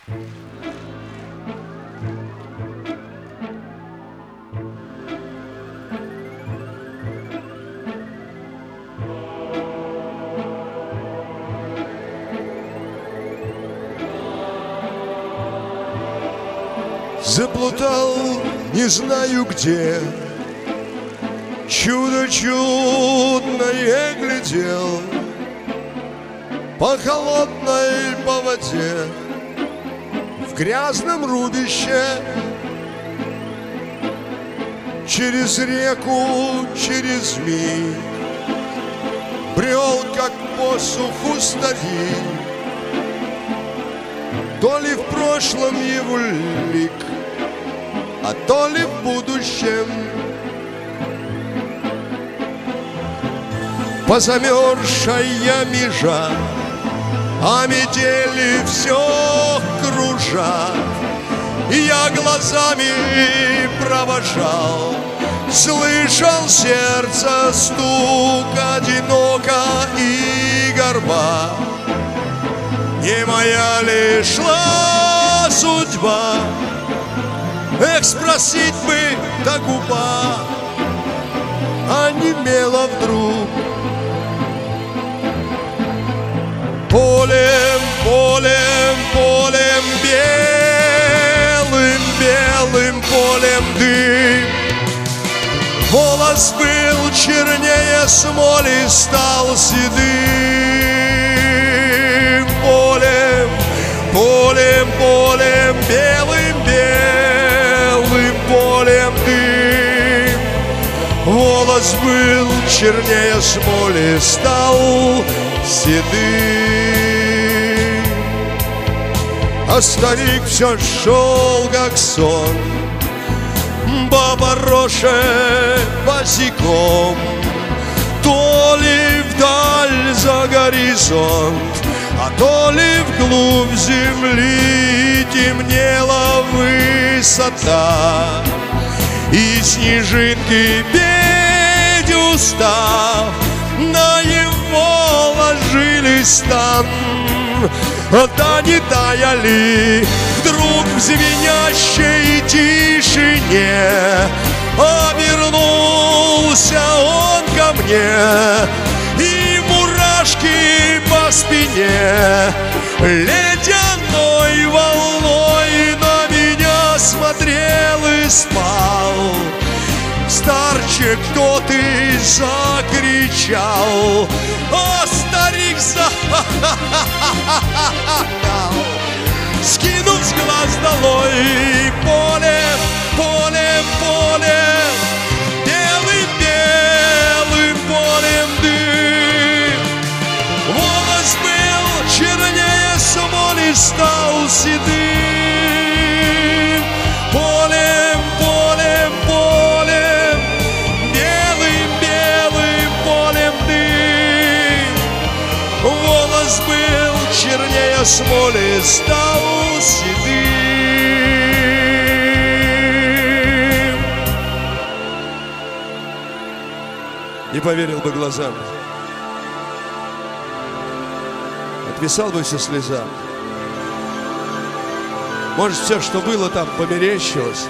Заплутал, не знаю где, чудо чудное глядел по холодной по воде в грязном рубище. Через реку, через миг брел, как по суху старик, то ли в прошлом его лик, а то ли в будущем. Позамерзшая межа, а метели все кружат, и я глазами провожал, слышал сердце стук одиноко и горба. Не моя ли шла судьба? Эх, спросить бы, да губа онемела вдруг. Полем, полем, полем, белым, белым полем дым. Волос был чернее смоли, стал седым. Полем, полем, полем, белым, белым полем дым. Волос был чернее смоли, стал седым. А старик все шел, как сон, баба Роша босиком, то ли вдаль за горизонт, а то ли вглубь земли темнела высота. И снежинки петь устав, на его ложились там. Да не таяли вдруг в звенящей тишине. Обернулся он ко мне, и мурашки по спине ледяной волной на меня смотрел и спал. Старче, кто ты, закричал, а старик захахахал, скинув с глаз долой. Полем, полем, полем, белым, белым полем дым. Волос был чернее смоли, стал седым. Полем, полем, полем, белым, белым полем дым. Волос был чернее смоли, стал седым. Не поверил бы глазам, отписал бы все слезам. Может, все, что было там, померещилось.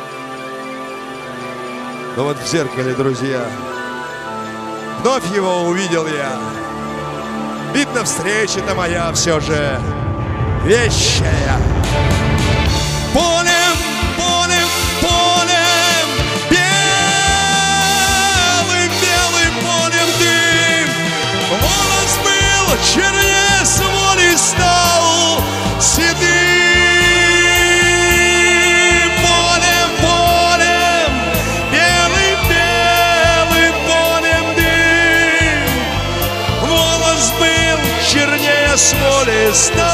Но вот в зеркале, друзья, вновь его увидел я. Видно, встреча-то моя все же вещая. Полем, полем, полем, белым, белым полем дым. Волос был чернее смоли, стал седым. Полем, полем, белым, белым полем дым. Волос был чернее смоли, стал